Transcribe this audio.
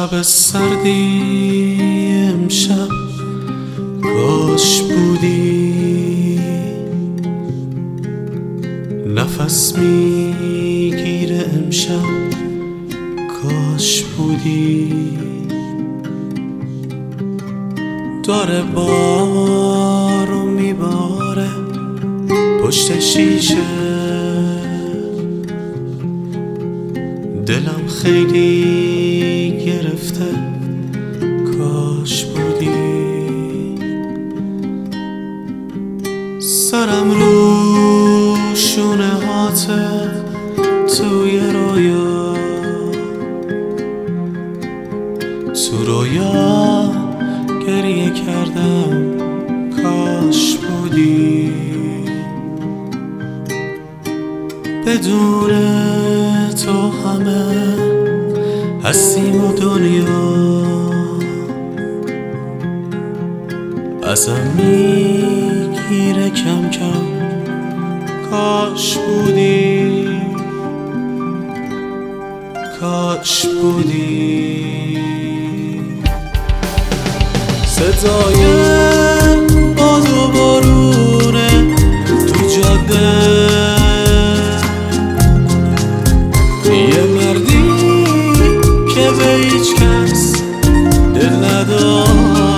شب سردی امشب کاش بودی، نفس میگیره امشب کاش بودی. داره بارو میباره پشت شیشه، دلم خیلی گرفته کاش بودی. سرم رو شونه هاته توی رویا، تو رویا گریه کردم کاش بودی. بدون تو همه هستیم و دنیا ازم میگیره کم کم کاش بودی، کاش بودی. صدای باد و بارونه تو جاده، یه مردی که به هیچ کس دل نداره،